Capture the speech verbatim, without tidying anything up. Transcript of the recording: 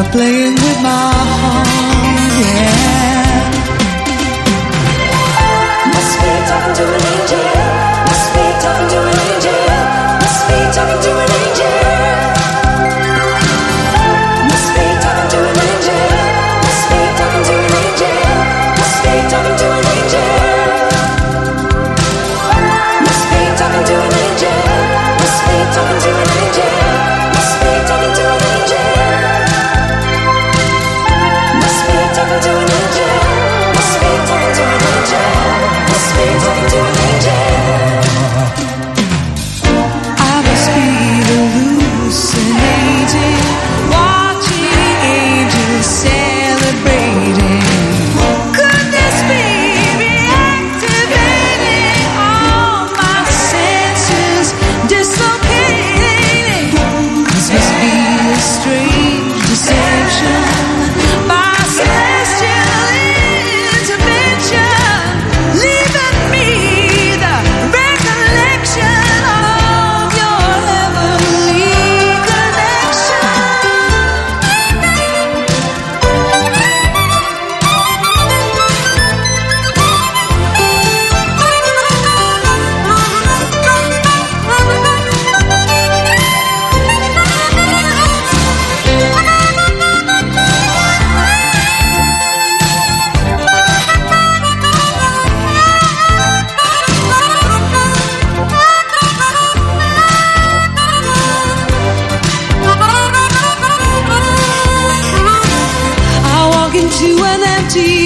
playing with my heart, yeah. Must be talking to an angel. Must be talking to an angel. Must be talking to an angel. Must be talking to an angel. Must be talking to an angel. Must be talking to an angel. Must be talking to an angel. Must be talking to an angel. Must be talking to an angel. Must be talking to an angel. Must be talking to an angel. Must be talking to an angel. I must be hallucinating, watching angels celebrating. Could this be reactivating all my senses, dislocating? This must be a strange deception by celestial intervention, leaving me the recollection of your heavenly connection. I walk into an empty